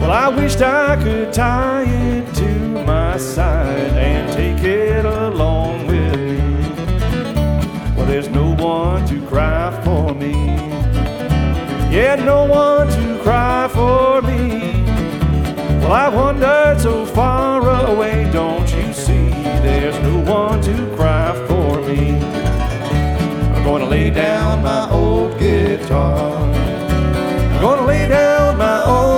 Well, I wished I could tie it to my side and take it along with me. Well, there's no one to cry for me. Yeah, no one to cry for me. Well, I wandered so far away, don't you see? There's no one to cry for me. I'm gonna lay down my old guitar. I'm gonna lay down my old